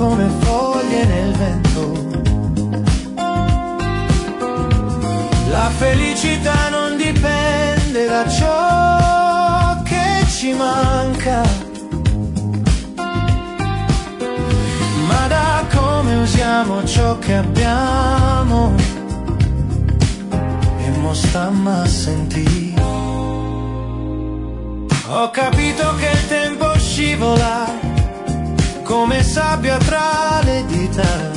come foglie nel vento. La felicità non dipende da ciò che ci manca, ma da come usiamo ciò che abbiamo. E mo stamma a sentire. Ho capito che il tempo scivola come sabbia tra le dita.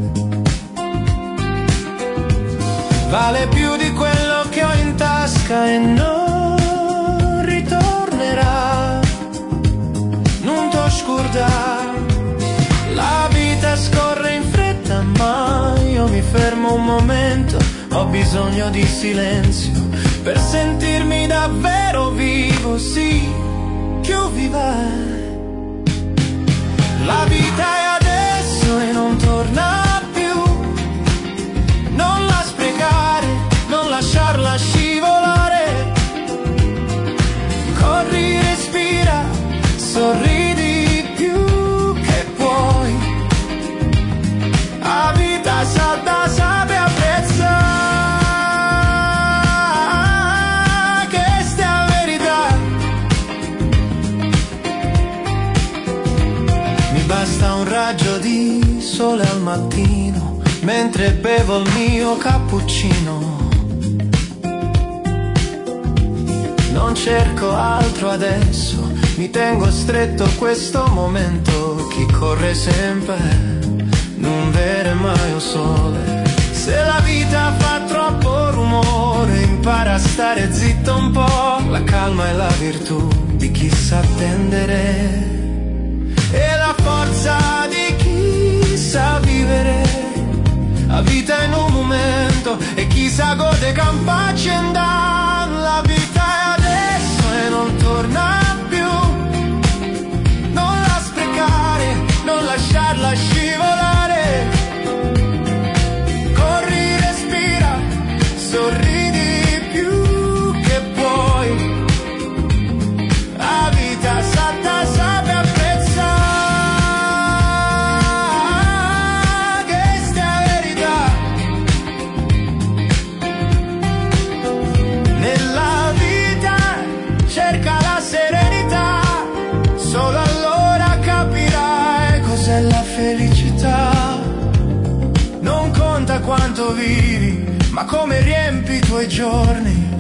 Vale più di quello che ho in tasca e non ritornerà. Non t'ho scordato. La vita scorre in fretta, ma io mi fermo un momento. Ho bisogno di silenzio per sentirmi davvero vivo, sì, più viva. La vita è adesso e non torna più. Non la sprecare, non lasciarla scivolare. Corri, respira, sorridi più che puoi. La vita salta, sape apprezza. Questa è la verità. Mi basta un raggio di sole al mattino mentre bevo il mio cappuccino. Non cerco altro adesso, mi tengo stretto questo momento. Chi corre sempre non vede mai il sole. Se la vita fa troppo rumore, impara a stare zitto un po'. La calma è la virtù di chi sa attendere e la forza di chi sa vivere. La vita in un momento e chi sa gode campacci andando. La vita è adesso e non torna più. Non la sprecare, non lasciarla scivolare. Corri, respira, sorridi più che puoi. La vita salta, sape apprezzare. Questa è la verità. Nella vita cerca la serenità, solo allora capirai cos'è la felicità. Non conta quanto vivi, ma come riempi i tuoi giorni.